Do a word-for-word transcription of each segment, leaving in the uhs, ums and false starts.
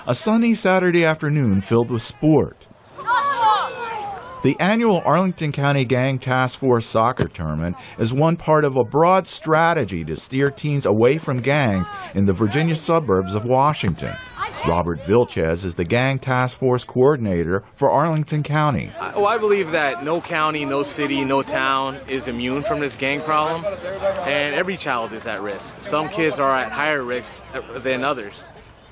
A sunny Saturday afternoon filled with sport. The annual Arlington County Gang Task Force soccer tournament is one part of a broad strategy to steer teens away from gangs in the Virginia suburbs of Washington. Robert Vilches is the Gang Task Force coordinator for Arlington County. Well, I believe that no county, no city, no town is immune from this gang problem, and every child is at risk. Some kids are at higher risk than others.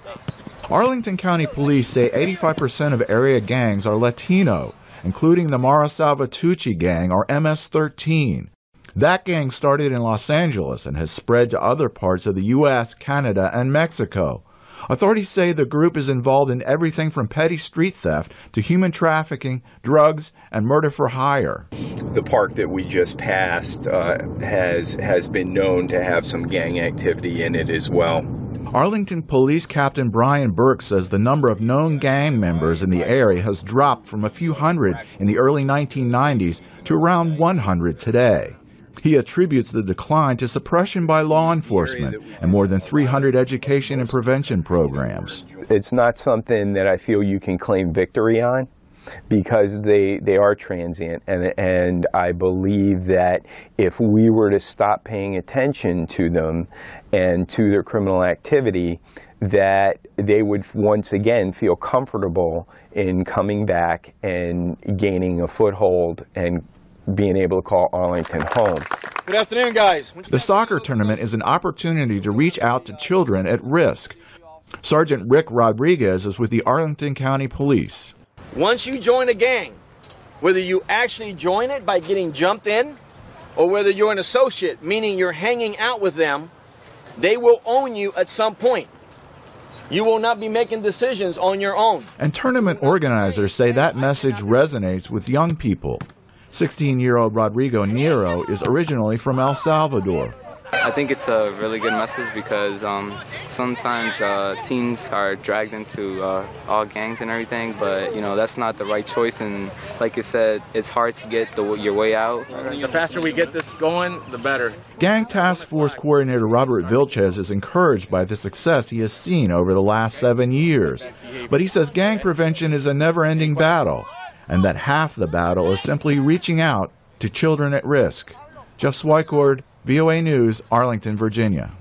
Arlington County Police say eighty-five percent of area gangs are Latino, including the Mara Salvatrucha gang, or M S thirteen. That gang started in Los Angeles and has spread to other parts of the U S, Canada, and Mexico. Authorities say the group is involved in everything from petty street theft to human trafficking, drugs, and murder for hire. The park that we just passed uh, has, has been known to have some gang activity in it as well. Arlington Police Captain Brian Burke says the number of known gang members in the area has dropped from a few hundred in the early nineteen nineties to around one hundred today. He attributes the decline to suppression by law enforcement and more than three hundred education and prevention programs. It's not something that I feel you can claim victory on, because they, they are transient, and, and I believe that if we were to stop paying attention to them and to their criminal activity, that they would once again feel comfortable in coming back and gaining a foothold and being able to call Arlington home. Good afternoon, guys. The soccer tournament is an opportunity to reach out to children at risk. Sergeant Rick Rodriguez is with the Arlington County Police. Once you join a gang, whether you actually join it by getting jumped in, or whether you're an associate, meaning you're hanging out with them, they will own you at some point. You will not be making decisions on your own. And tournament organizers say that message resonates with young people. sixteen-year-old Rodrigo Nero is originally from El Salvador. I think it's a really good message because um, sometimes uh, teens are dragged into uh, all gangs and everything, but you know that's not the right choice. And like you said, it's hard to get the, your way out. The faster we get this going, the better. Gang Task Force Coordinator Robert Vilches is encouraged by the success he has seen over the last seven years. But he says gang prevention is a never-ending battle, and that half the battle is simply reaching out to children at risk. Jeff Swicord, V O A News, Arlington, Virginia.